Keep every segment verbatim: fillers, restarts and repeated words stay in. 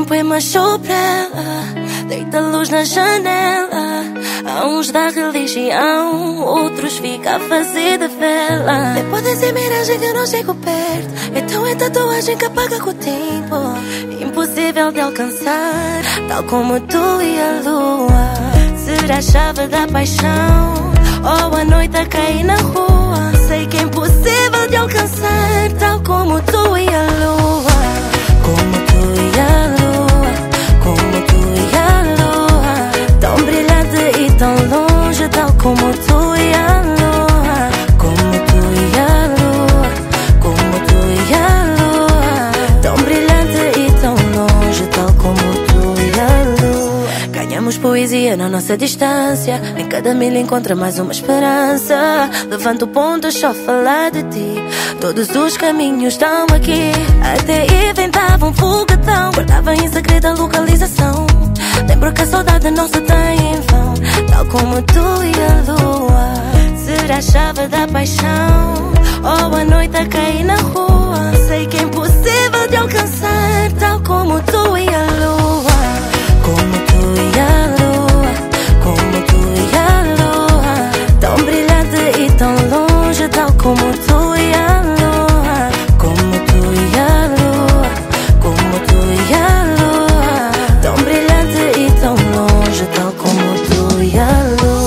tempo é mais sobre ela. Deita luz na janela. Há uns da religião, outros fica a fazer de vela. Depois dessa miragem que eu não chego perto. Então é tatuagem que apaga com o tempo. Impossível de alcançar, tal como tu e a lua. Será a chave da paixão, ou a noite a cair na rua. Sei que é impossível de alcançar, tal como tu e a lua. Como tu e a lua, como tu e a lua. Tão brilhante e tão longe, tal como tu e a lua. Como tu e a lua, como tu e a lua. Tão brilhante e tão longe, tal como tu e a lua. Ganhamos poesia na nossa distância. Em cada milha encontra mais uma esperança. Levanta o ponto, só falar de ti. Todos os caminhos estão aqui. Até inventava um foguetão. Guardava em segredo a localização. Lembro que a saudade não se tem em vão, tal como tu e a lua. Será a chave da paixão, ou a noite a cair na rua. Sei que é impossível de alcançar, tal como tu e a lua. Como tu e a lua, como tu e a lua. Tão brilhante e tão longe, tal como tu e a lua. Como tu e a lua, como tu e a lua. Tão brilhante e tão longe, tal como tu e a lua.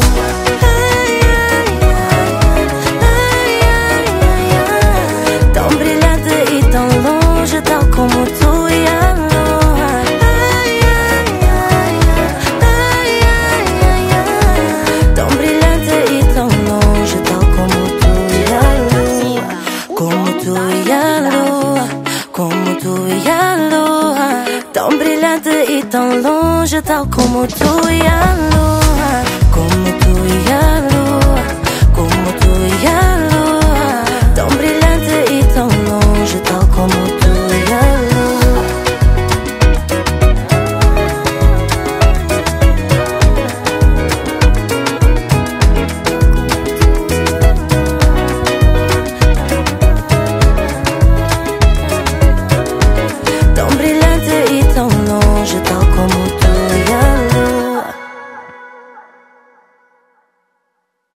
Tão brilhante e tão longe, tal como tu e a lua. Tão brilhante e tão longe, tal como tu e a lua. Como tu e a lua, como tu e a lua. Tão brilhante e tão longe, tal como tu e a lua. Como tu e a lua, como tu e a lua.